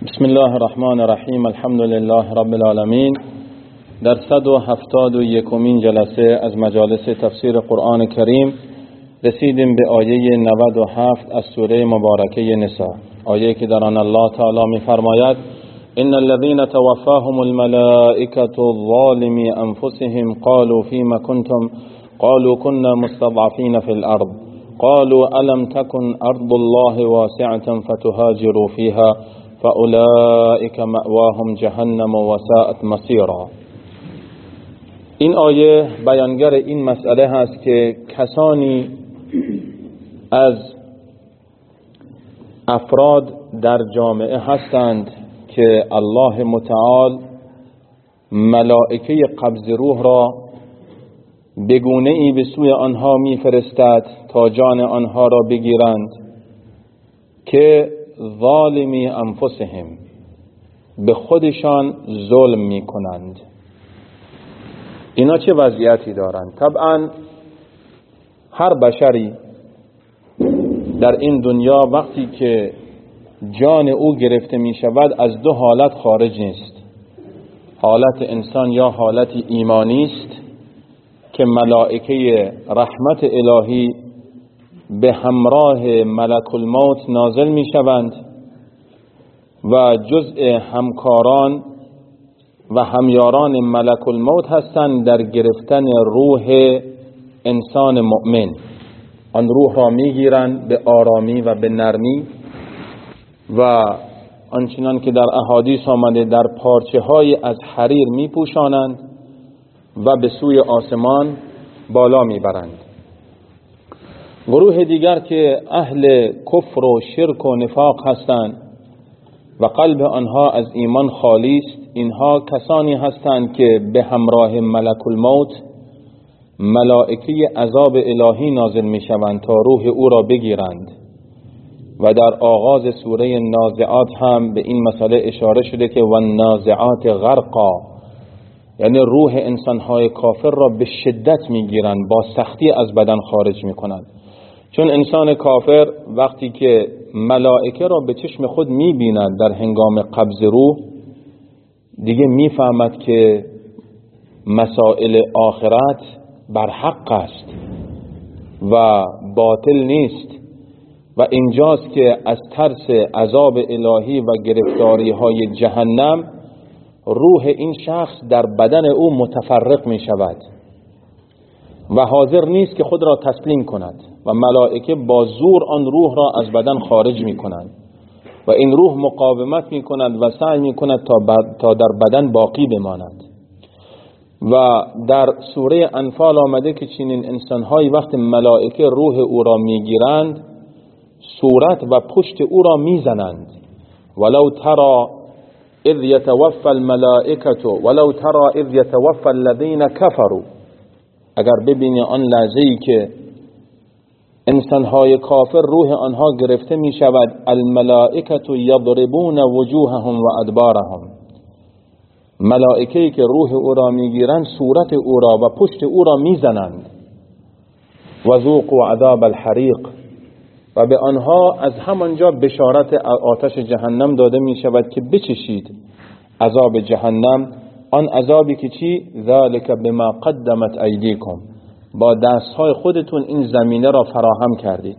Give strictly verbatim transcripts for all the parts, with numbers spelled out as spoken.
بسم الله الرحمن الرحیم. الحمد لله رب العالمین. در صد و هفتاد و یکمین جلسه از مجالس تفسیر قرآن کریم رسیدیم به آیه نود و هفت از سوره مبارکه نساء، آیه که در آن الله تعالی می فرماید: ان الذين توفاهم الملائكة ظالمي انفسهم قالوا فيما كنتم قالوا كنا مستضعفين في الارض قالوا الم تكن ارض الله واسعة فتهاجروا فيها فاولئك مأواهم جهنم وساءت مصيرا. این آیه بیانگر این مسئله هست که کسانی از افراد در جامعه هستند که الله متعال ملائکه قبض روح را به گونه‌ای به سوی آنها می‌فرستد تا جان آنها را بگیرند که ظالمی انفسهم، به خودشان ظلم می‌کنند. اینا چه وضعیتی دارند؟ طبعا هر بشری در این دنیا وقتی که جان او گرفته می شود از دو حالت خارج نیست. حالت انسان یا حالت ایمانی است که ملائکه رحمت الهی به همراه ملک الموت نازل می شوند و جزء همکاران و همیاران ملک الموت هستند در گرفتن روح انسان مؤمن. آن روح را می گیرند به آرامی و به نرمی و آنچنان که در احادیث آمده در پارچه های از حریر می پوشانند و به سوی آسمان بالا می برند. گروه دیگر که اهل کفر و شرک و نفاق هستند و قلب آنها از ایمان خالی است، اینها کسانی هستند که به همراه ملک الموت ملائکه عذاب الهی نازل می شوند تا روح او را بگیرند و در آغاز سوره نازعات هم به این مسئله اشاره شده که والنازعات غرقا، یعنی روح انسانهای کافر را به شدت می گیرند، با سختی از بدن خارج می کنند. چون انسان کافر وقتی که ملائکه را به چشم خود می بیند در هنگام قبض روح دیگه می فهمد که مسائل آخرت بر حق است و باطل نیست و اینجاست که از ترس عذاب الهی و گرفتاری های جهنم روح این شخص در بدن او متفرق می شود و حاضر نیست که خود را تسلیم کند و ملائکه با زور آن روح را از بدن خارج می کنند و این روح مقاومت می کند و سعی می کند تا, تا در بدن باقی بماند. و در سوره انفال آمده که چنین انسان‌هایی وقت ملائکه روح او را می‌گیرند صورت و پشت او را می‌زنند. ولو ترى اذ يتوفى الملائكة ولو ترى اذ يتوفى الذين كفروا، اگر ببینی آن لحظه‌ای که انسان‌های کافر روح آنها گرفته می‌شود، الملائکة یضربون وجوههم و ادبارهم، ملائکه‌ای که روح او را میگیرند صورت او را و پشت او را میزنند. و ذوقوا عذاب الحریق، و به آنها از همانجا بشارت آتش جهنم داده می شود که بچشید عذاب جهنم، آن عذابی که چی؟ ذالک بما قدمت ایدیکم، با دستهای خودتون این زمینه را فراهم کردید.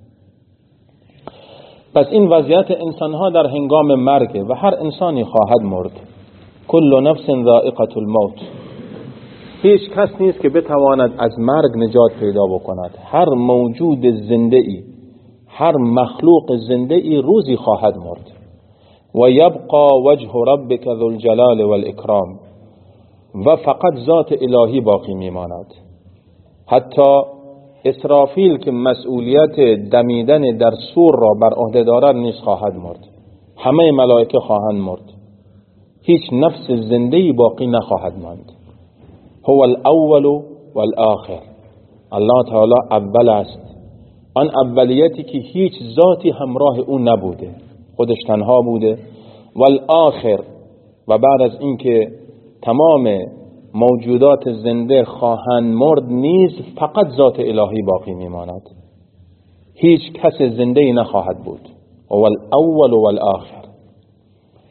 پس این وضعیت انسانها در هنگام مرگ و هر انسانی خواهد مرد. کل نفس ذائقة الموت، هیچ کس نیست که بتواند از مرگ نجات پیدا بکند. هر موجود زنده ای، هر مخلوق زنده ای روزی خواهد مرد. و یبقى وجه ربک ذو الجلال والاکرام، و فقط ذات الهی باقی میماند. حتی اسرافیل که مسئولیت دمیدن در سور را بر عهده دارد نیز خواهد مرد. همه ملائکه خواهند مرد، هیچ نفس زنده‌ای باقی نخواهد ماند. هو الاول والآخر، الله تعالی اول است، آن اولیتی که هیچ ذاتی همراه او نبوده، خودش تنها بوده. والآخر، و بعد از اینکه تمام موجودات زنده خواهند مرد نیز فقط ذات الهی باقی میماند، هیچ کس زنده‌ای نخواهد بود. هو الاول والآخر.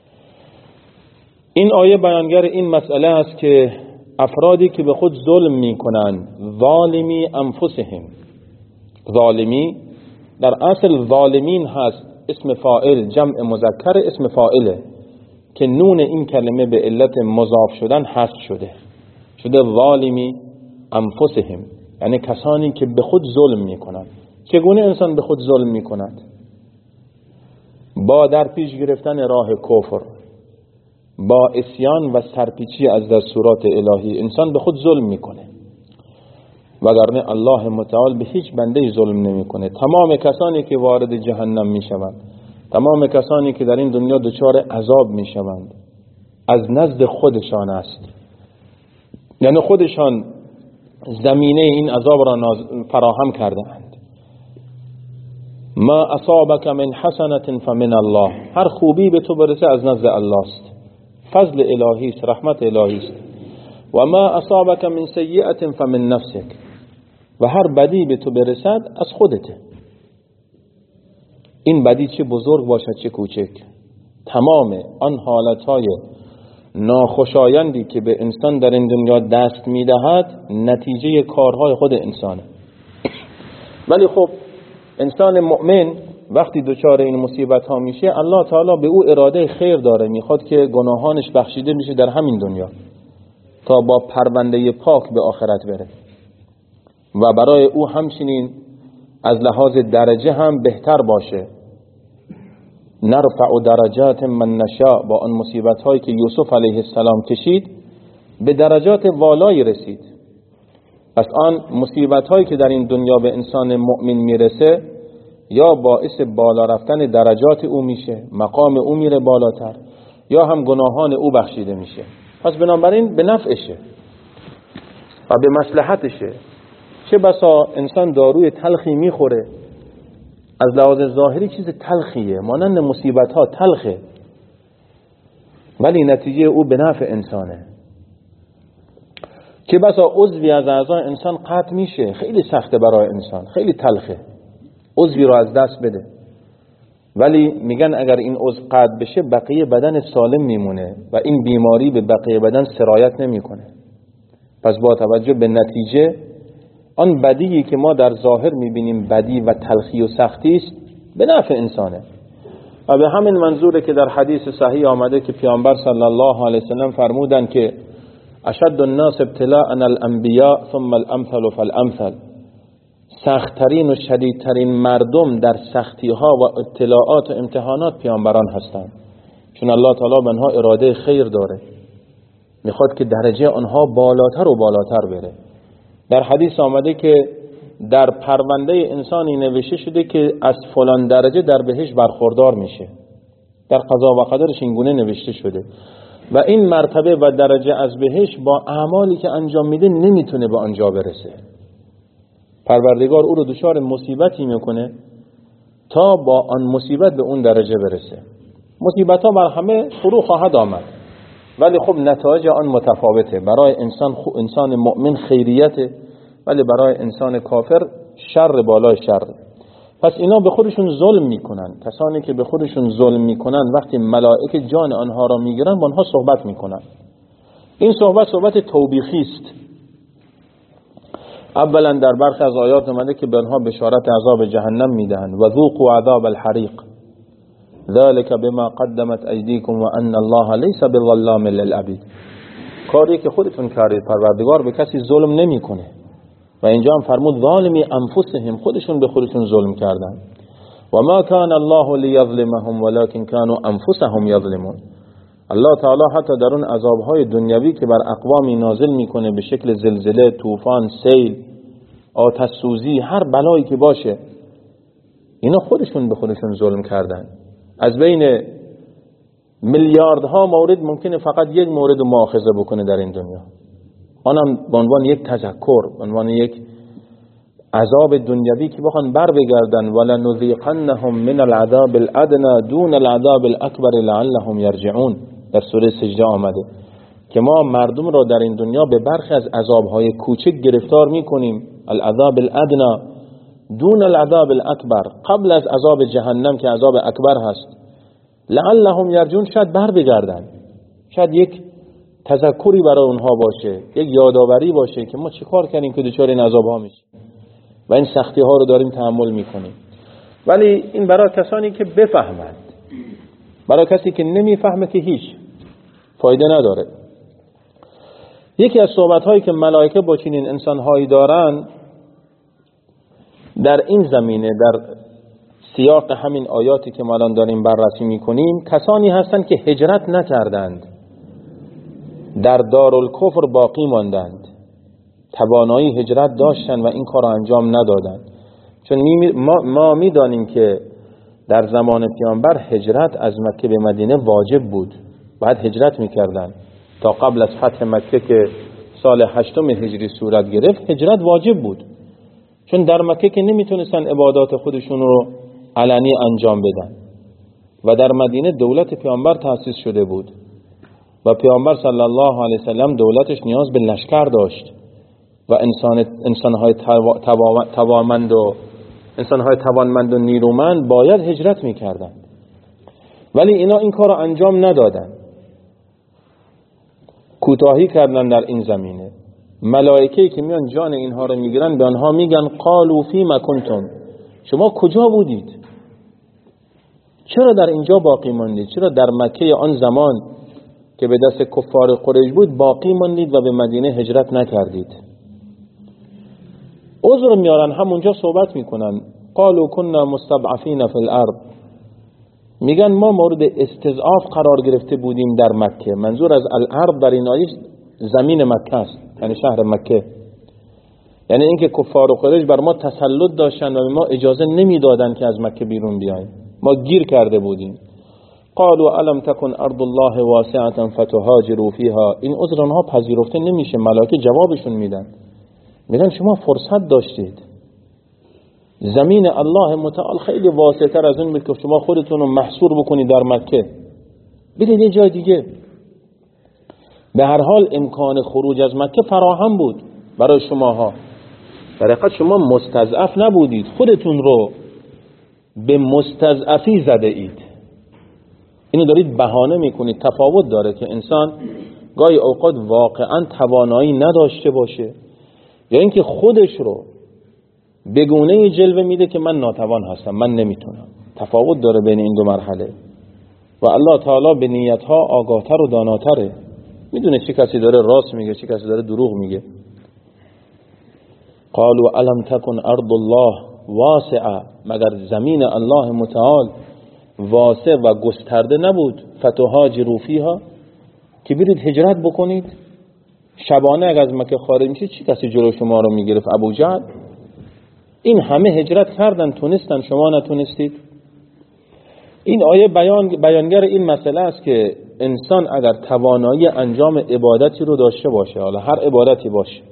این آیه بیانگر این مسئله است که افرادی که به خود ظلم میکنند، ظالمی انفسهم، ظالمی در اصل ظالمین هست، اسم فاعل جمع مذکر اسم فاعله که نون این کلمه به علت مضاف شدن حذف شده شده ظالمی انفسهم، یعنی کسانی که به خود ظلم میکنند. چگونه انسان به خود ظلم میکند؟ با در پیش گرفتن راه کفر، با عصیان و سرپیچی از دستورات الهی انسان به خود ظلم میکنه، وگرنه الله متعال به هیچ بنده ظلم نمیکنه. تمام کسانی که وارد جهنم میشوند، تمام کسانی که در این دنیا دچار عذاب میشوند، از نزد خودشان است، یعنی خودشان زمینه این عذاب را فراهم کردند. ما اصابک من حسنة فمن الله، هر خوبی به تو برسه از نزد الله است، فضل الهی است، رحمت الهی است. و ما اصابک من سیئة فمن نفسک، و هر بدی به تو برسد از خودته. این بدی چه بزرگ باشد چه کوچک، تمام آن حالتهای ناخوشایندی که به انسان در این دنیا دست میدهد نتیجه کارهای خود انسانه. ولی خب انسان مؤمن وقتی دچار این مصیبت ها میشه، الله تعالی به او اراده خیر داره، میخواد که گناهانش بخشیده میشه در همین دنیا تا با پرونده پاک به آخرت بره، و برای او همچنین از لحاظ درجه هم بهتر باشه. نرفع درجات من نشاء، با آن مصیبت هایی که یوسف علیه السلام کشید به درجات والایی رسید. پس آن مصیبت هایی که در این دنیا به انسان مؤمن میرسه یا باعث بالا رفتن درجات او میشه، مقام او میره بالاتر، یا هم گناهان او بخشیده میشه. پس بنابراین به نفعشه و به مصلحتشه. چه بسا انسان داروی تلخی میخوره، از لحاظ ظاهری چیز تلخیه، مانند مصیبت ها تلخه، ولی نتیجه او به نفع انسانه. چه بسا عضوی از اعضای انسان قطع میشه، خیلی سخته برای انسان، خیلی تلخه عضوی رو از دست بده، ولی میگن اگر این عضو قطع بشه بقیه بدن سالم میمونه و این بیماری به بقیه بدن سرایت نمیکنه. پس با توجه به نتیجه، آن بدی که ما در ظاهر میبینیم بدی و تلخی و سختی است به نفع انسانه. و به همین منظوره که در حدیث صحیح آمده که پیامبر صلی الله علیه وسلم فرمودند که اشد الناس ابتلاء الانبیاء ثم الامثل فالامثل، سختترین و شدیدترین مردم در سختی ها و ابتلاءات و امتحانات پیامبران هستند، چون الله تعالی به آنها اراده خیر داره، میخواد که درجه آنها بالاتر و بالاتر بره. در حدیث آمده که در پرونده انسانی نوشته شده که از فلان درجه در بهشت برخوردار میشه، در قضا و قدرش این گونه نوشته شده، و این مرتبه و درجه از بهشت با اعمالی که انجام میده نمیتونه به آنجا برسه. پروردگار او رو دچار مصیبتی میکنه تا با آن مصیبت به اون درجه برسه. مصیبت ها بر همه فرو خواهد آمد، ولی خب نتایج آن متفاوته. برای انسان انسان مؤمن خیریته، ولی برای انسان کافر شر بالای شر. پس اینا به خودشون ظلم میکنن. کسانی که به خودشون ظلم میکنن وقتی ملائکه جان آنها را میگیرن با آنها صحبت میکنن. این صحبت صحبت توبیخی است. اولا در برخی از آیات اومده که به آنها بشارت عذاب جهنم میدهند و ذوقوا عذاب الحریق ذلك بما قدمت ایدیکم و ان الله لیس بظلام للعبید. کاری که خودتون کردید، پروردگار به کسی ظلم نمیکنه. و اینجا هم فرمود ظالمی انفسهم، خودشون به خودشون ظلم کردن. و ما کان الله لیظلمهم ولکن کانوا انفسهم یظلمون. الله تعالی حتی در اون عذابهای دنیوی که بر اقوامی نازل میکنه به شکل زلزله، طوفان، سیل، آتش سوزی، هر بلایی که باشه، اینا خودشون به خودشون ظلم کردن. از بین میلیاردها مورد ممکنه فقط یک مورد مؤاخذه بکنه در این دنیا، آنم به عنوان یک تذکر، به عنوان یک عذاب دنیوی که بخوان بر بگردن. ولنذیقنهم من العذاب الادنى دون العذاب الاکبر لعلهم یرجعون. در سوره سجده آمده که ما مردم را در این دنیا به برخی از عذابهای کوچک گرفتار میکنیم، العذاب الادنى دون العذاب الاکبر، قبل از عذاب جهنم که عذاب اکبر هست، لعلهم یرجعون، شاید بر بگردن، شاید یک تذکری برای اونها باشه، یک یادآوری باشه که ما چه کار کردیم که دچار این عذاب ها میشیم و این سختی ها رو داریم تحمل میکنیم. ولی این برای کسانی که بفهمند. برای کسی که نمیفهمه که هیچ فایده نداره. یکی از صحبت هایی که ملائکه با چنین انسان هایی دارن در این زمینه، در سیاق همین آیاتی که ما الان داریم بررسی میکنیم، کسانی هستند که هجرت نکردند، در دارالکفر باقی ماندند، توانایی هجرت داشتن و این کار رو انجام ندادند. چون ما, ما میدانیم که در زمان پیامبر هجرت از مکه به مدینه واجب بود، باید هجرت میکردن. تا قبل از فتح مکه که سال هشتم هجری صورت گرفت، هجرت واجب بود، چون در مکه که نمیتونستن عبادات خودشون رو علنی انجام بدن و در مدینه دولت پیامبر تأسیس شده بود و پیامبر صلی الله علیه وسلم دولتش نیاز به لشکر داشت و انسان انسان‌های توانمند و انسان‌های توانمند و نیرومند باید هجرت می‌کردند. ولی اینا این کار رو انجام ندادن، کوتاهی کردن در این زمینه. ملائکه‌ای که میان جان اینها رو میگیرن به آنها میگن قالوا فیما کنتم، شما کجا بودید؟ چرا در اینجا باقی ماندید؟ چرا در مکه آن زمان که به دست کفار قریش بود باقی ماندید و به مدینه هجرت نکردید؟ عذر میارن، همونجا صحبت میکنن. قالوا كنا مستضعفین فی الارض، میگن ما مورد استضعاف قرار گرفته بودیم در مکه. منظور از الارض در این آیه زمین مکه است، یعنی شهر مکه. یعنی اینکه کفار و قریش بر ما تسلط داشتن و ما اجازه نمیدادن که از مکه بیرون بیایم، ما گیر کرده بودیم. قالوا الم تکن ارض الله واسعه فتهاجروا فیها، این عذر اونها پذیرفته نمیشه. ملائکه جوابشون میدن، میگن شما فرصت داشتید، زمین الله متعال خیلی واسع تر از این بود که شما خودتون رو محصور بکنید در مکه، برید یه جای دیگه. به هر حال امکان خروج از مکه فراهم بود برای شماها، در حقیقت شما مستضعف نبودید، خودتون رو به مستضعفی زده اید. اینو دارید بهانه میکنید. تفاوت داره که انسان گاهی اوقات واقعا توانایی نداشته باشه یا اینکه خودش رو به گونه‌ای جلوه میده که من ناتوان هستم، من نمیتونم. تفاوت داره بین این دو مرحله و الله تعالی به نیتها آگاهتر و داناتره، میدونه چه کسی داره راست میگه، چه کسی داره دروغ میگه. قالوا الم تکن ارض الله واسعه، مگر زمین الله متعال واسع و گسترده نبود؟ فتهاجروا فیها، که برید هجرت بکنید. شبانه اگر از مکه خارج میشه چی کسی جلو شما رو میگرفت؟ ابو جهل. این همه هجرت کردن، تونستن، شما نتونستید. این آیه بیان بیانگر این مسئله است که انسان اگر توانایی انجام عبادتی رو داشته باشه، حالا هر عبادتی باشه،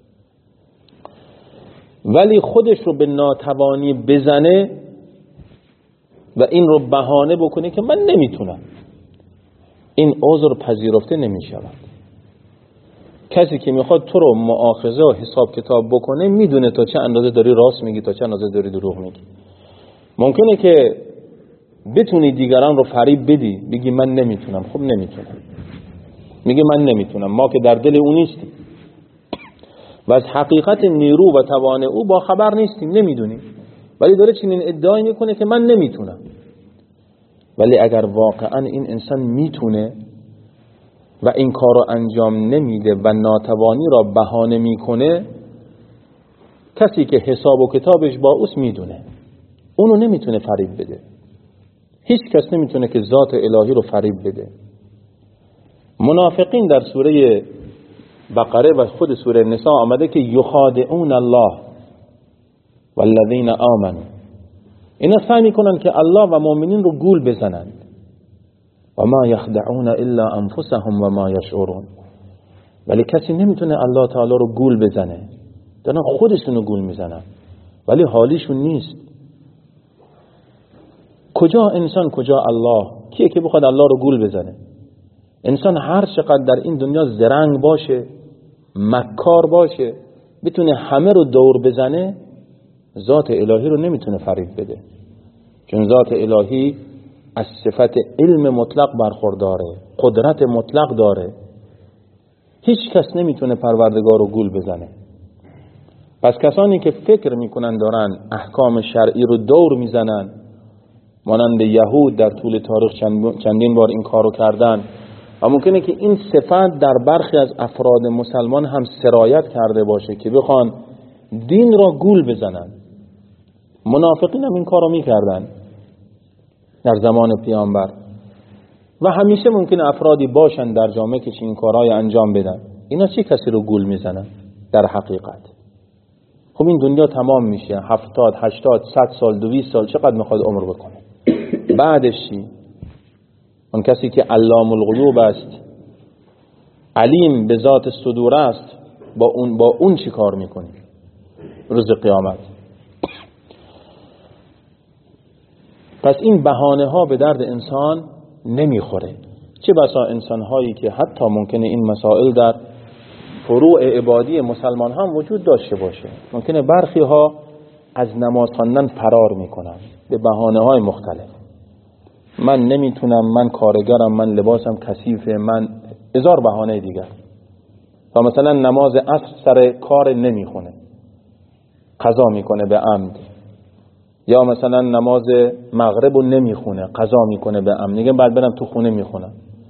ولی خودش رو به ناتوانی بزنه و این رو بهانه بکنه که من نمیتونم، این عذر پذیرفته نمیشود. کسی که میخواد تو رو مؤاخذه و حساب کتاب بکنه میدونه تا چه اندازه داری راست میگی، تا چه اندازه داری دروغ میگی. ممکنه که بتونی دیگران رو فریب بدی، بگی من نمیتونم. خب نمیتونم، میگه من نمیتونم، ما که در دل او نیستیم و از حقیقت نیرو و توان او با خبر نیستیم، نمیدونیم، ولی داره چنین ادعایی میکنه که من نمیتونم. ولی اگر واقعا این انسان میتونه و این کار رو انجام نمیده و ناتوانی را بهانه میکنه، کسی که حساب و کتابش با اوست میدونه اونو نمیتونه فریب بده. هیچ کس نمیتونه که ذات الهی رو فریب بده. منافقین در سوره بقره و خود سوره نساء آمده که یخادعون الله والذین آمنوا، اینا سعی میکنن که الله و مؤمنین رو گول بزنند. و ما یخدعون الا انفسهم و ما یشعرون، ولی کسی نمیتونه الله تعالی رو گول بزنه، دارن خودشونو گول میزنن ولی حالیشون نیست. کجا انسان، کجا الله؟ کیه که بخواد الله رو گول بزنه؟ انسان هر چقدر در این دنیا زرنگ باشه، مکار باشه، بتونه همه رو دور بزنه، ذات الهی رو نمیتونه فریب بده. چون ذات الهی از صفت علم مطلق برخورداره، قدرت مطلق داره. هیچ کس نمیتونه پروردگار رو گول بزنه. پس کسانی که فکر میکنن دارن احکام شرعی رو دور میزنن، مانند یهود در طول تاریخ چندین بار این کارو کردن و ممکنه که این صفت در برخی از افراد مسلمان هم سرایت کرده باشه که بخوان دین را گول بزنن. منافقین هم این کارو میکردن در زمان پیامبر و همیشه ممکنه افرادی باشن در جامعه که این کارهای انجام بدن. اینا چی کسی رو گول میزنن در حقیقت؟ خب این دنیا تمام میشه، هفتاد، هشتاد، صد سال، دویست سال، چقدر میخواد عمر بکنه؟ بعدش چی؟ اون کسی که علام الغیوب است، علیم به ذات صدور است، با اون با اون چی کار میکنی روز قیامت؟ پس این بهانه ها به درد انسان نمیخوره. چه بسا انسان هایی که حتی ممکنه این مسائل در فروع عبادی مسلمان هم وجود داشته باشه، ممکنه برخی ها از نماز خواندن فرار میکنن به بهانه های مختلف. من نمیتونم، من کارگرم، من لباسم کثیفه، من هزار بهانه دیگر. و مثلا نماز عصر سر کار نمیخونه، قضا میکنه به عمد. یا مثلا نماز مغرب رو نمیخونه، قضا میکنه به عمد، میگه بعد برم تو خونه میخونم.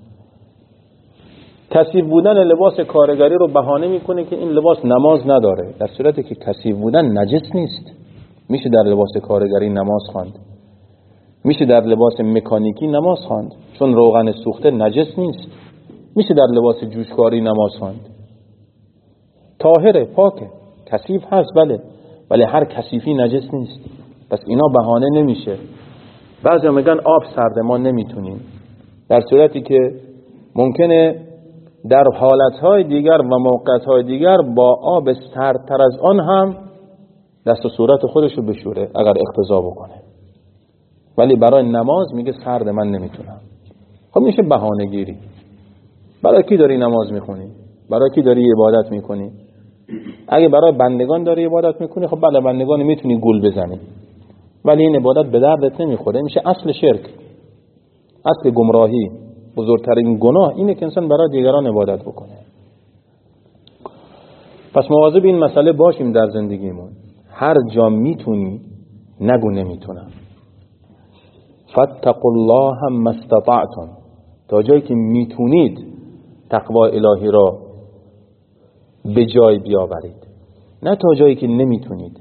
کثیف بودن لباس کارگری رو بهانه میکنه که این لباس نماز نداره، در صورتی که کثیف بودن نجس نیست. میشه در لباس کارگری نماز خواند، میشه در لباس مکانیکی نماز خواند، چون روغن سوخته نجس نیست. میشه در لباس جوشکاری نماز خواند، طاهره، پاکه. کثیف هست بله، ولی هر کثیفی نجس نیست. پس اینا بهانه نمیشه. بعضی میگن آب سرده ما نمیتونیم، در صورتی که ممکنه در حالتهای دیگر و موقعیتهای دیگر با آب سردتر از آن هم دست و صورت خودشو بشوره اگر اقتضا بکنه، ولی برای نماز میگه سرد من نمیتونم. خب میشه بهانه گیری. برای کی داری نماز میخونی؟ برای کی داری عبادت میکنی؟ اگه برای بندگان داری عبادت میکنی، خب بله بندگان میتونی گول بزنی، ولی این عبادت به دردت نمیخوره. میشه اصل شرک، اصل گمراهی. بزرگترین گناه اینه که انسان برای دیگران عبادت بکنه. پس مواظب این مسئله باشیم در زندگیمون. هر جا میتونی نگو نمیتونم. فاتقوا الله ما استطعتم، تا جایی که میتونید تقوا الهی را به جای بیاورید، نه تا جایی که نمیتونید.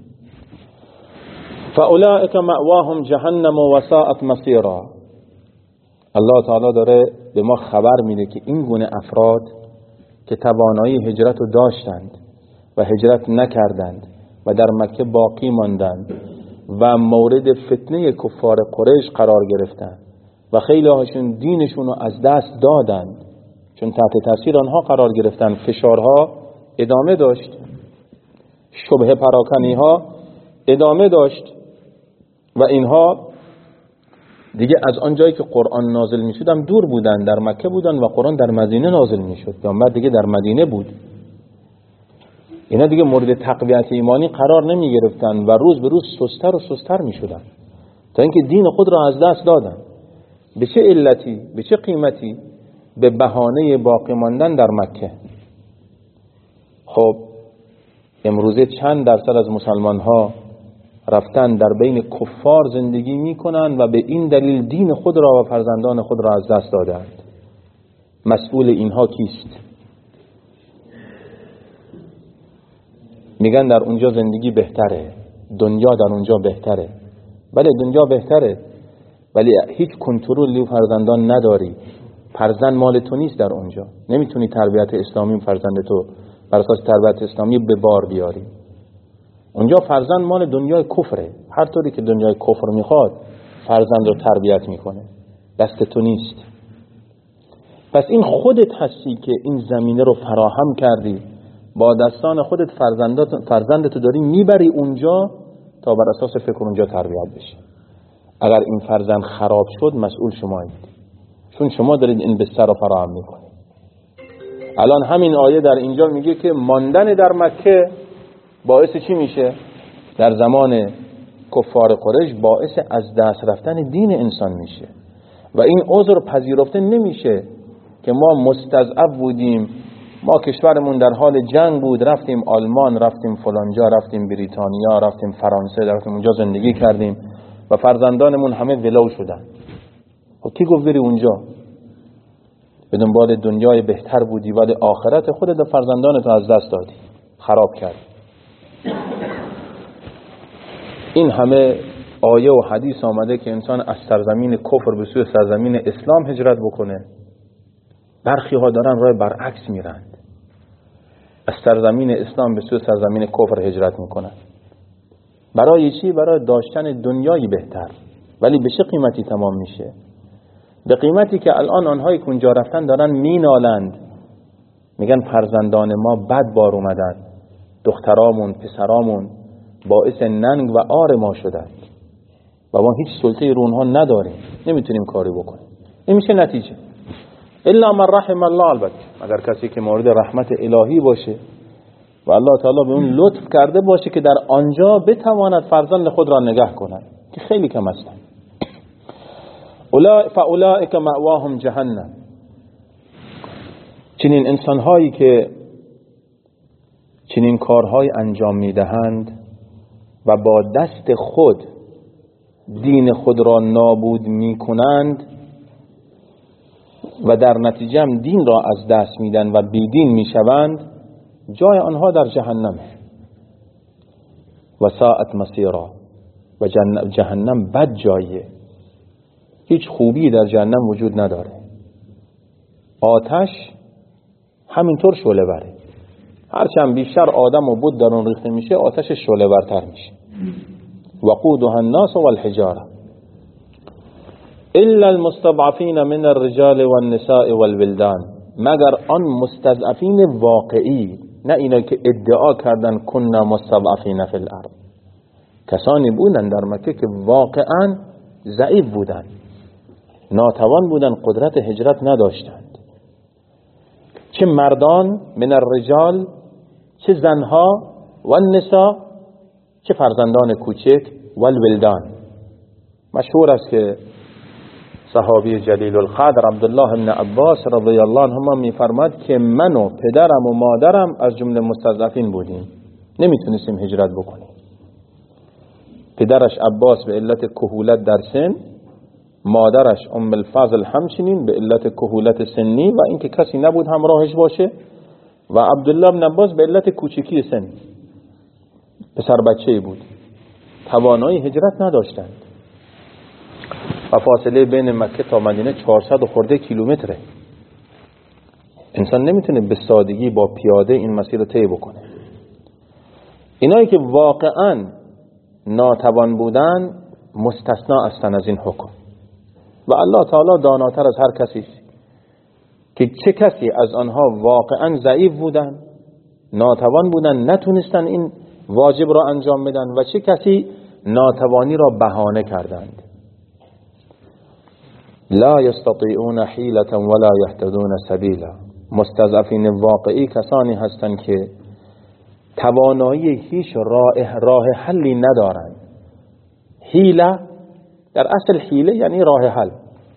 فاولئک مأواهم جهنم و ساءت مصیرا. الله تعالی داره به ما خبر میده که این گونه افراد که توانایی هجرت رو داشتند و هجرت نکردند و در مکه باقی ماندند و مورد فتنه کفار قریش قرار گرفتند و خیلی هاشون دینشون رو از دست دادند، چون تحت تاثیر آنها قرار گرفتند. فشارها ادامه داشت، شبهه پراکنی ها ادامه داشت و اینها دیگه از آن جایی که قرآن نازل می شد هم دور بودن، در مکه بودن و قرآن در مدینه نازل می شد. پیامبر دیگه در مدینه بود. اینا دیگه مورد تقویت ایمانی قرار نمی گرفتن و روز به روز سستر و سستر می شدن تا اینکه دین خود را از دست دادن. به چه علتی؟ به چه قیمتی؟ به بهانه باقی ماندن در مکه. خب امروزه چند درصد از مسلمان ها رفتن در بین کفار زندگی میکنن و به این دلیل دین خود را و فرزندان خود را از دست دادند. مسئول اینها کیست؟ میگن در اونجا زندگی بهتره، دنیا در اونجا بهتره. بله دنیا بهتره، ولی هیچ کنترلی و فرزندان نداری. فرزند مال تو نیست در اونجا. نمیتونی تربیت اسلامی فرزند تو بر اساس تربیت اسلامی به بار بیاری. اونجا فرزند مال دنیای کفره. هر طوری که دنیای کفر میخواد فرزند رو تربیت میکنه، دست تو نیست. پس این خودت هستی که این زمینه رو فراهم کردی، با دستان خودت فرزندتو داری میبری اونجا تا بر اساس فکر اونجا تربیت بشه. اگر این فرزند خراب شد مسئول شمایید، چون شما دارید این بستر رو فراهم میکنید. الان همین آیه در اینجا میگه که ماندن در مکه باعث چی میشه؟ در زمان کفار قریش باعث از دست رفتن دین انسان میشه و این عذر پذیرفته نمیشه که ما مستضعف بودیم، ما کشورمون در حال جنگ بود، رفتیم آلمان، رفتیم فلانجا، رفتیم بریتانیا، رفتیم فرانسه، رفتیم اونجا زندگی کردیم و فرزندانمون همه ولو شدن. خب کی گفت بری اونجا؟ به دنبال دنیای بهتر بودی ولی آخرت خودت و فرزندانت از دست دادی، خراب کردی. این همه آیه و حدیث آمده که انسان از سرزمین کفر به سوی سرزمین اسلام هجرت بکنه. برخی ها دارن راه برعکس میرند، از سرزمین اسلام به سوی سرزمین کفر هجرت میکنن. برای چی؟ برای داشتن دنیایی بهتر. ولی به چه قیمتی تمام میشه؟ به قیمتی که الان آنهایی که اونجا رفتن دارن مینالند، میگن فرزندان ما بد بار اومدن، دخترامون پسرامون باعث ننگ و عار ما شدند و ما هیچ سلطه‌ای رو اونها نداریم، نمیتونیم کاری بکنیم. این میشه نتیجه. الا من رحم الله، البته اگر کسی که مورد رحمت الهی باشه و الله تعالی به اون لطف کرده باشه که در آنجا بتواند فرزند خود را نگه کند، که خیلی کم هستند. فاولئک مأواهم جهنم، چنین انسانهایی که چنین کارهای انجام میدهند و با دست خود دین خود را نابود میکنند و در نتیجه هم دین را از دست میدن و بیدین میشوند، جای آنها در جهنم و ساعت مصیرا، و جهنم بد جایه، هیچ خوبی در جهنم وجود نداره. آتش همینطور شعله بره، هرچند بیشتر آدم و بود در اون ریخته میشه آتش شعله برتر میشه. وقودها الناس والحجاره الا المستضعفین من الرجال والنساء والولدان، مگر آن مستضعفین واقعی، نه اینا که ادعا کردن کنا مستضعفین فی الارض. کسانی بودن در مکه که واقعا ضعیف بودن، ناتوان بودن، قدرت هجرت نداشتند، چه مردان من الرجال، چه زنها، و النساء، چه فرزندان کوچک، و الولدان. مشهور است که صحابی جلیل القدر عبدالله بن عباس رضی الله عنهما میفرماد که من و پدرم و مادرم از جمله مستضعفین بودیم، نمیتونستیم هجرت بکنیم. پدرش عباس به علت کهولت در سن، مادرش ام الفضل همچنین به علت کهولت سنی و اینکه کسی نبود همراهش باشه، و عبدالله بن عباس به علت کوچکی سن، پسر بچه‌ای بود، توانایی هجرت نداشتند و فاصله بین مکه تا مدینه چهارصد و خورده کیلومتره. انسان نمیتونه به سادگی با پیاده این مسیر رو طی بکنه. اینایی که واقعا ناتوان بودن مستثنا هستند از این حکم و الله تعالی داناتر از هر کسی که چه کسی از آنها واقعا ضعیف بودن، ناتوان بودن، نتونستن این واجب را انجام بدن و چه کسی ناتوانی را بهانه کردند. لا یستطیعون حیلة ولا یهتدون سبیلا، مستضعفین واقعی کسانی هستند که توانایی هیچ راه راه حلی ندارند. حیله در اصل حیله یعنی راه حل،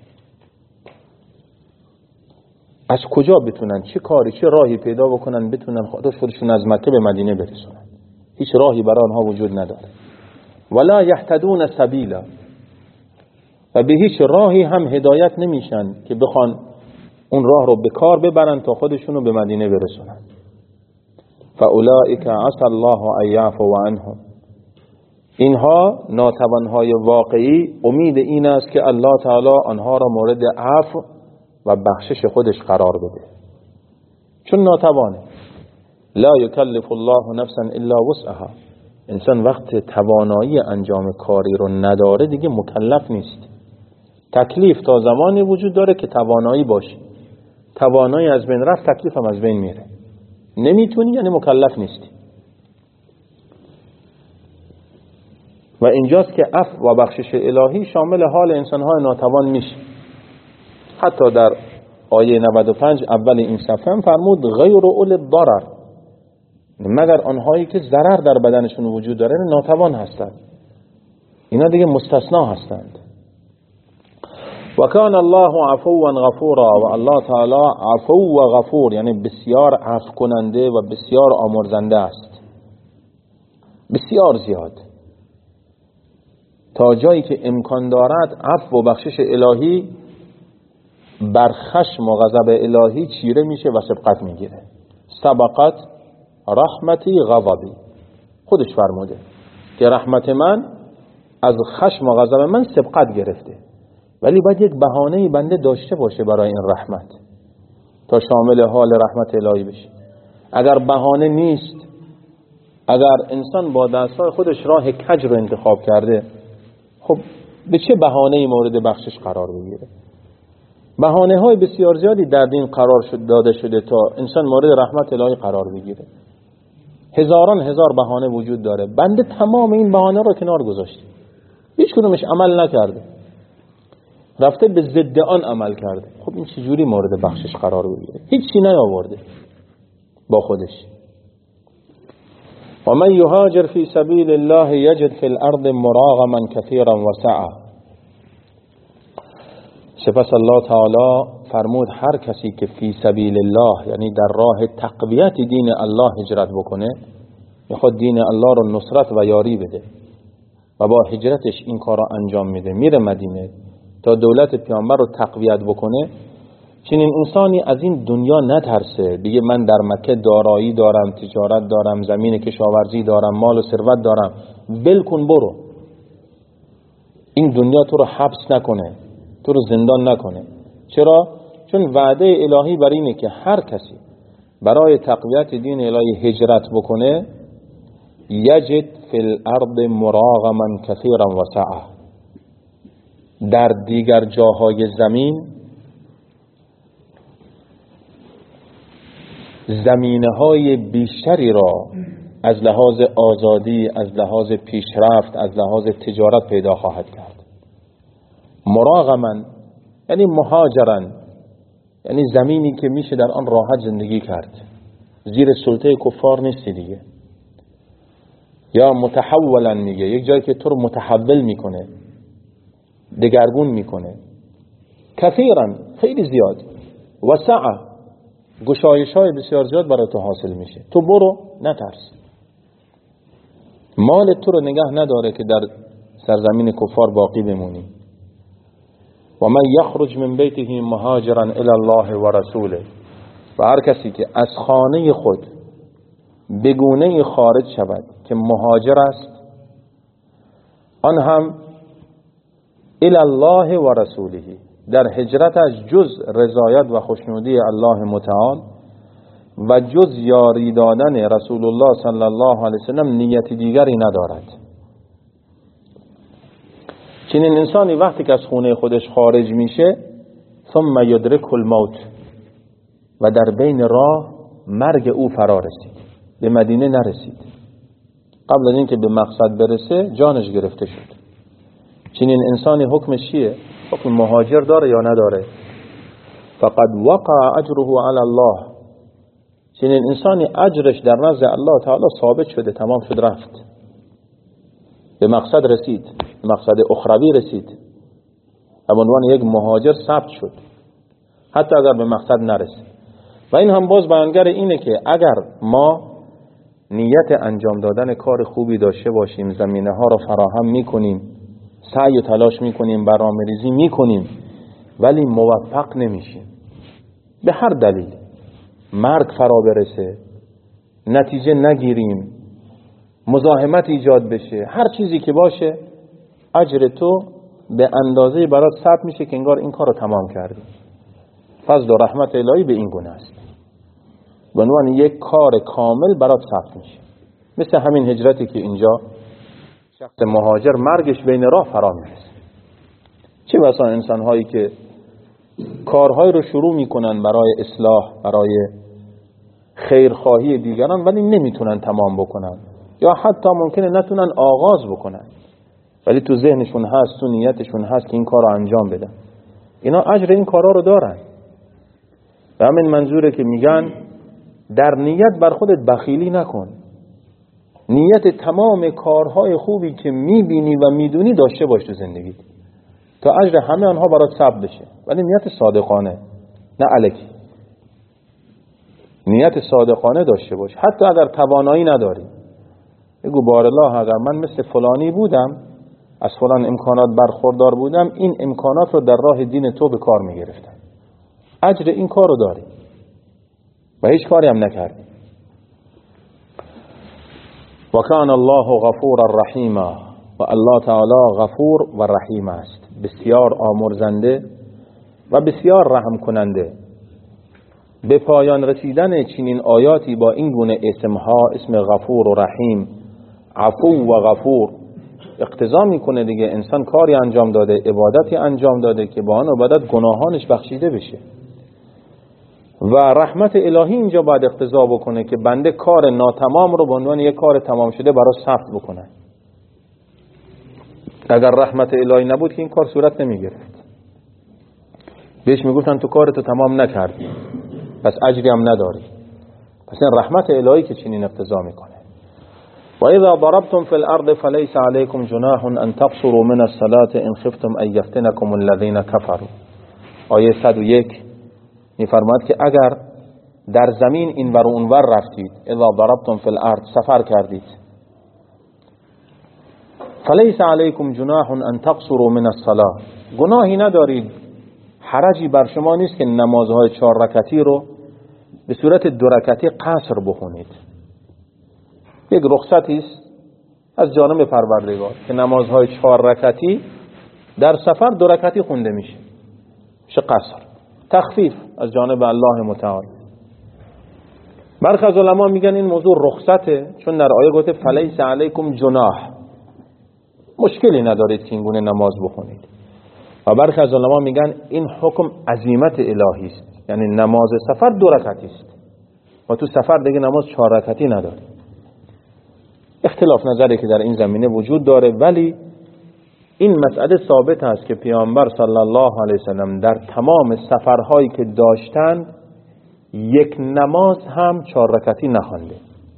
از کجا بتونن چه کاری چه راهی پیدا بکنن بتونن خودشون از مکه به مدینه برسونن، هیچ راهی برای آنها وجود نداره. ولا یهتدون سبیلا، و به هیچ راهی هم هدایت نمیشن که بخوان اون راه رو به کار ببرن تا خودشون رو به مدینه برسونن. فاولئک عسى الله ان یعفو عنهم، اینها ناتوانهای واقعی امید این است که الله تعالی آنها را مورد عفو و بخشش خودش قرار بده، چون ناتوانه. لا یکلف الله نفسا الا وسعها، انسان وقت توانایی انجام کاری رو نداره دیگه مکلف نیست. تکلیف تا زمانی وجود داره که توانایی باشه، توانایی از بین رفت تکلیف هم از بین میره، نمیتونی یعنی مکلف نیستی. و اینجاست که عفو و بخشش الهی شامل حال انسانهای ناتوان میشه. حتی در آیه نود و پنج اول این صفحه هم فرمود غیر اول الضرر، مگر آنهایی که ضرر در بدنشون وجود داره ناتوان هستند، اینا دیگه مستثنا هستند. و کان الله عفوا غفورا، و الله تعالی عفو و غفور یعنی بسیار عفو کننده و بسیار آمرزنده است، بسیار زیاد، تا جایی که امکان دارد عفو و بخشش الهی بر خشم و غضب الهی چیره میشه و سبقت میگیره. سبقت رحمتی غضبی، خودش فرموده که رحمت من از خشم و غضب من سبقت گرفته، ولی باید یک بهانه بنده داشته باشه برای این رحمت تا شامل حال رحمت الهی بشه. اگر بهانه نیست، اگر انسان با دستای خودش راه کج رو انتخاب کرده، خب به چه بهانه‌ای مورد بخشش قرار بگیره؟ بهانه های بسیار زیادی در دین قرار شد داده شده تا انسان مورد رحمت الهی قرار بگیره. هزاران هزار بهانه وجود داره، بنده تمام این بهانه رو کنار گذاشته، هیچ کدومش عمل نکرده، رفته به ضد آن عمل کرده. خب این چجوری مورد بخشش قرار بگیره؟ هیچی نیاورده با خودش. و من یهاجر فی سبیل الله یجد فی الارض مراغما کثیرا وسعا. سپس الله تعالی فرمود هر کسی که فی سبیل الله یعنی در راه تقویت دین الله هجرت بکنه، میخواد دین الله رو نصرت و یاری بده و با هجرتش این کار رو انجام میده، میره مدینه تا دولت پیامبر رو تقویت بکنه، چنین انسانی از این دنیا نترسه، بگه من در مکه دارایی دارم، تجارت دارم، زمین کشاورزی دارم، مال و ثروت دارم، ول کن برو، این دنیا تو رو حبس نکنه، تو رو زندان نکنه. چرا؟ چون وعده الهی بر اینه که هر کسی برای تقویت دین الهی هجرت بکنه، یجد فی الارض مراغما کثیرا وسعا، در دیگر جاهای زمین زمینه‌های بیشتری را از لحاظ آزادی، از لحاظ پیشرفت، از لحاظ تجارت پیدا خواهد کرد. مراغما یعنی مهاجرن، یعنی زمینی که میشه در آن راحت زندگی کرد، زیر سلطه کفار نیستی دیگه. یا متحولا میگه یک جایی که تو رو متحول میکنه، دگرگون میکنه. کثیرا خیلی زیاد، وسعا گشایش های بسیار زیاد برای تو حاصل میشه. تو برو، نترس، مال تو رو نگه نداره که در سرزمین کفار باقی بمونی. و من یخرج من بیته مهاجرا الی الله و رسوله، و هر کسی که از خانه خود بگونه خارج شود که مهاجر است، آن هم الی الله و رسوله، در هجرتش جز رضایت و خوشنودی الله متعال و جز یاری دادن رسول الله صلی الله علیه وسلم نیت دیگری ندارد. چنین انسانی وقتی که از خونه خودش خارج میشه، ثم یدرک الموت، و در بین راه مرگ او فرا رسید، به مدینه نرسید، قبل از اینکه به مقصد برسه جانش گرفته شد. چنین انسانی حکمش چیه؟ حکم مهاجر داره یا نداره؟ فقد وقع اجره علی الله، چنین انسانی اجرش در نزد الله تعالی ثابت شده، تمام شد، رفت، به مقصد رسید، به مقصد اخروی رسید، به عنوان یک مهاجر ثبت شد، حتی اگر به مقصد نرسید. و این هم باز بیانگر اینه که اگر ما نیت انجام دادن کار خوبی داشته باشیم، زمینه ها را فراهم میکنیم، سعی و تلاش میکنیم، برنامه‌ریزی میکنیم، ولی موفق نمیشیم به هر دلیل، مرگ فرا برسه، نتیجه نگیریم، مزاحمت ایجاد بشه، هر چیزی که باشه، اجر تو به اندازه برات ثبت میشه که انگار این کار رو تمام کردی. فضل و رحمت الهی به این گونه است، به عنوان یک کار کامل برات ثبت میشه. مثل همین هجرتی که اینجا شخص مهاجر مرگش بین راه فرا میرسه. چه بسا انسان هایی که کارهای رو شروع میکنن برای اصلاح، برای خیرخواهی دیگران، ولی نمیتونن تمام بکنن، یا حتی ممکنه نتونن آغاز بکنن، ولی تو ذهنشون هست، تو نیتشون هست که این کار رو انجام بدن. اینا اجر این کارا رو دارن. و همین منظوره که میگن در نیت بر خودت بخیلی نکن، نیت تمام کارهای خوبی که میبینی و میدونی داشته باش تو زندگی. تا اجر همه آنها برات ثبت بشه، ولی نیت صادقانه، نه الکی. نیت صادقانه داشته باش. حتی اگر توانایی نداری بگو بارالله اگر من مثل فلانی بودم، از فلان امکانات برخوردار بودم، این امکانات رو در راه دین تو به کار میگرفتم، اجر این کار رو داری و هیچ کاری هم نکردی. و کان الله غفور الرحیم، و الله تعالی غفور و رحیم است، بسیار آمرزنده و بسیار رحم کننده. به پایان رسیدن چنین آیاتی با این گونه اسمها، اسم غفور و رحیم، عفو و غفور، اقتضا میکنه دیگه انسان کاری انجام داده، عبادتی انجام داده که با آن عبادت گناهانش بخشیده بشه. و رحمت الهی اینجا باید اقتضا بکنه که بنده کار ناتمام رو به عنوان یک کار تمام شده برای ثبت بکنه. اگر رحمت الهی نبود که این کار صورت نمی گرفت. بهش میگفتن تو کارتو تمام نکردی پس اجری هم نداری. پس این رحمت الهی که چنین اقتضا میکنه. و اذا ضربتم فی الارض فلیس علیکم جناح ان تقصروا من الصلاة ان خفتم ان یفتنکم الذین کفروا. آیه صد و یک میفرماید که اگر در زمین این ور و اون ور رفتید، اذا ضربتم فی الارض، سفر کردید، فلیس علیکم جناح ان تقصروا من الصلاة، گناهی ندارید، حرجی بر شما نیست که نمازهای چهار رکعتی رو به صورت دو رکعتی قصر بخونید. یک رخصتی است از جانب پروردگار که نمازهای چهار رکعتی در سفر دو رکعتی خونده میشه، میشه قصر، تخفیف از جانب الله متعال. برخی از علما میگن این موضوع رخصته، چون در آیه گفته فلیس علیکم جناح، مشکلی ندارید که این گونه نماز بخونید. و برخی از علما میگن این حکم عزیمت الهی است، یعنی نماز سفر دو رکعتی است و تو سفر دیگه نماز چهار رکعتی نداره. اختلاف نظری که در این زمینه وجود داره، ولی این مسئله ثابت است که پیامبر صلی الله علیه وسلم در تمام سفرهایی که داشتند یک نماز هم چهار رکعتی نخوانده،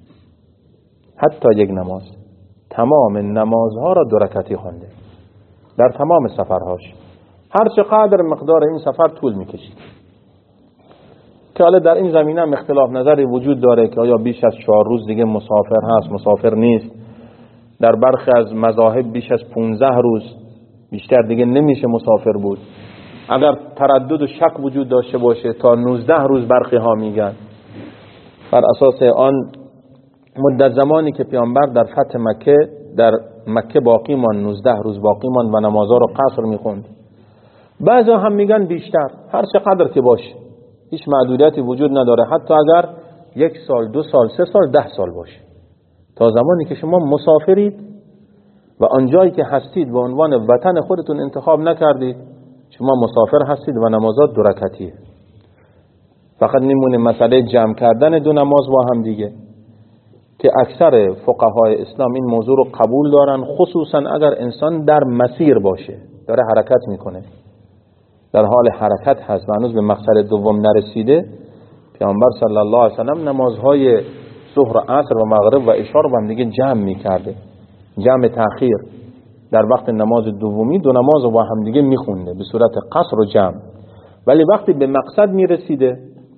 حتی یک نماز، تمام نمازها را دو رکعتی خوانده در تمام سفرهاش، هر چقدر مقدار این سفر طول میکشید. که حالا در این زمینه هم اختلاف نظری وجود داره که آیا بیش از چهار روز دیگه مسافر هست، مسافر نیست. در برخی از مذاهب بیش از پونزده روز بیشتر دیگه نمیشه مسافر بود. اگر تردد و شک وجود داشته باشه تا نوزده روز برخی ها میگن. بر اساس آن مدت زمانی که پیامبر در فتح مکه در مکه باقی مان، نوزده روز باقی مان و نمازها رو قصر میخوند. بعضا هم میگن بیشتر، هر چقدر که باشه، هیچ محدودیتی وجود نداره، حتی اگر یک سال، دو سال، سه سال، ده سال باشه، تا زمانی که شما مسافرید و آنجایی که هستید به عنوان وطن خودتون انتخاب نکردید، شما مسافر هستید و نمازات دو رکعتیه. فقط نمونه مسئله جمع کردن دو نماز با هم دیگه که اکثر فقهای اسلام این موضوع رو قبول دارن، خصوصا اگر انسان در مسیر باشه، داره حرکت میکنه، در حال حرکت هست و هنوز به مقصد دوم نرسیده. پیامبر صلی الله علیه و سلم نمازهای ظهر، عصر و مغرب و عشا رو با هم دیگه جمع میکرده، جمع تأخیر. در وقت نماز دومی دو نماز رو با هم دیگه میخونده به صورت قصر و جمع. ولی وقتی به مقصد میرسیده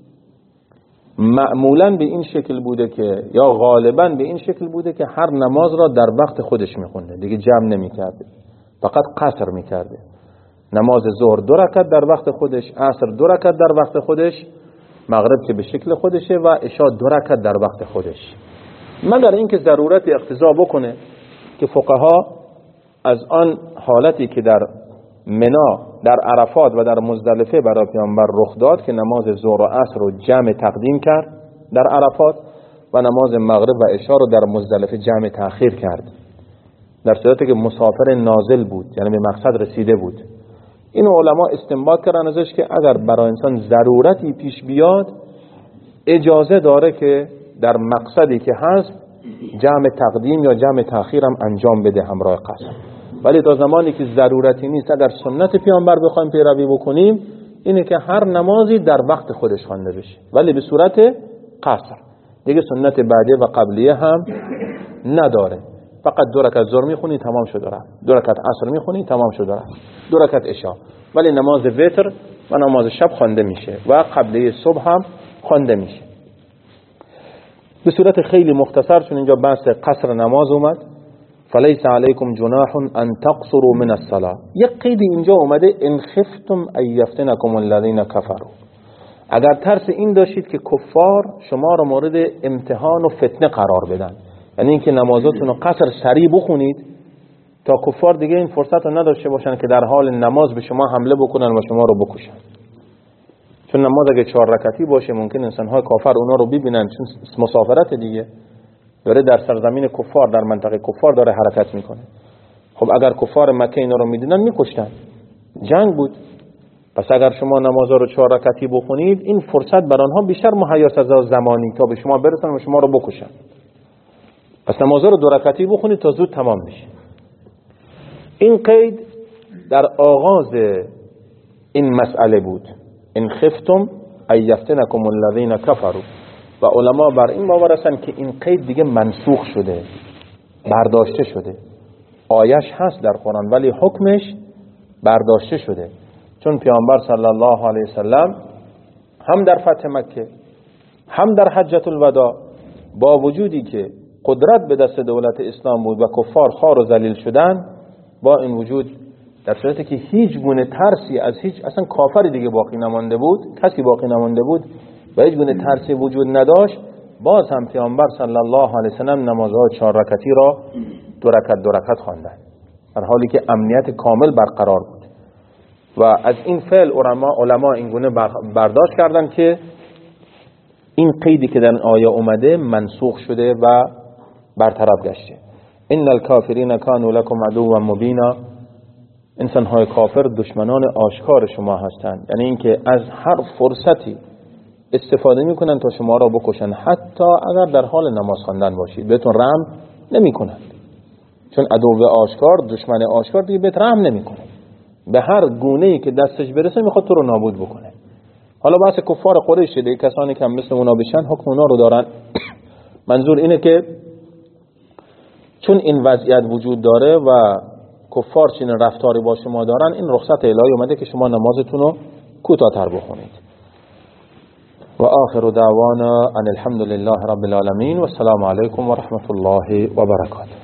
معمولا به این شکل بوده که یا غالبا به این شکل بوده که هر نماز را در وقت خودش میخونده، دیگه جمع نمیکرده، فقط قصر میکرده. نماز ظهر دو رکعت در وقت خودش، عصر دو رکعت در وقت خودش، مغرب که به شکل خودشه و عشاء دو رکعت در وقت خودش. مگر اینکه ضرورت اقتضا بکنه که فقها از آن حالتی که در منا، در عرفات و در مزدلفه برای پیامبر رخ داد که نماز ظهر و عصر رو جمع تقدیم کرد در عرفات و نماز مغرب و عشاء رو در مزدلفه جمع تأخیر کرد، در صورتی که مسافر نازل بود، یعنی به مقصد رسیده بود. این علما استنباط کردن ازش که اگر برای انسان ضرورتی پیش بیاد اجازه داره که در مقصدی که هست جمع تقدیم یا جمع تأخیر هم انجام بده همراه قصر. ولی تا زمانی که ضرورتی نیست، اگر سنت پیامبر بخوایم پیروی بکنیم، اینه که هر نمازی در وقت خودش خوانده بشه ولی به صورت قصر، دیگه سنت بعدیه و قبلیه هم نداره. فقط دو رکعت ظهر میخونی تمام شد رفت، دو رکعت عصر میخونی تمام شد رفت، دو رکعت عشاء. ولی نماز وتر و نماز شب خوانده میشه و قبله صبح هم خوانده میشه. به صورت خیلی مختصر، چون اینجا بحث قصر نماز اومد، فلیس علیکم جناح ان تقصروا من الصلاة. یک قیدی اینجا اومده، ان خفتم ان یفتنکم الذین کفروا. اگر ترس این داشتید که کفار شما رو مورد امتحان و فتنه قرار بدن، یعنی اینکه نمازاتون رو قصر سریع بخونید تا کفار دیگه این فرصت رو نداشته باشن که در حال نماز به شما حمله بکنن و شما رو بکشن. چون نماز اگه چهار رکعتی باشه ممکن انسان‌های کافر اونا رو ببینن، چون مسافرت دیگه داره در سرزمین کفار، در منطقه کفار داره حرکت میکنه. خب اگر کفار مکه اینا رو میدیدن میکشتن، جنگ بود. پس اگر شما نماز رو چهار رکعتی بخونید این فرصت بر آنها بیشتر مهیاست از زمانی تا به شما برسن و شما رو بکشن. پس نماز رو دو رکعتی بخونید تا زود تمام بشه. این قید در آغاز این مسئله بود، ان خفتم ان یفتنکم الذین کفروا. و علما بر این باور هستند که این قید دیگه منسوخ شده، برداشته شده. آیش هست در قرآن ولی حکمش برداشته شده، چون پیامبر صلی الله علیه وسلم هم در فتح مکه هم در حجة الوداع با وجودی که قدرت به دست دولت اسلام بود و کفار خوار و ذلیل شدن، با این وجود در صورتی که هیچ گونه ترسی از هیچ اصلا کافری دیگه باقی نمانده بود، کسی باقی نمانده بود و هیچ گونه ترسی وجود نداشت، باز هم پیامبر صلی الله علیه وسلم نمازهای چهار رکعتی را دو رکعت دو رکعت خواندند در حالی که امنیت کامل برقرار بود. و از این فعل علما علما این گونه برداشت کردند که این قیدی که در آیه اومده منسوخ شده و برطرف گشته. ان الکافرین کانوا لکم عدوا مبینا. انسان های کافر دشمنان آشکار شما هستند، یعنی اینکه از هر فرصتی استفاده میکنن تا شما را بکشن، حتی اگر در حال نماز خواندن باشید بهتون رحم نمیکنن، چون عدو آشکار، دشمن آشکار دیگه بهت رحم نمیکنه، به هر گونه‌ای که دستش برسه میخواد تو رو نابود بکنه. حالا بحث کفار قریش دیگه، کسانی که هم مثل اونا بشن حکم اونا رو دارن. منظور اینه که چون این وضعیت وجود داره و کفار چین رفتاری با شما دارن، این رخصت الهی اومده که شما نمازتون رو کوتاه‌تر بخونید. و آخر دعوانا ان الحمد لله رب العالمین و السلام علیکم و رحمت الله و برکاته.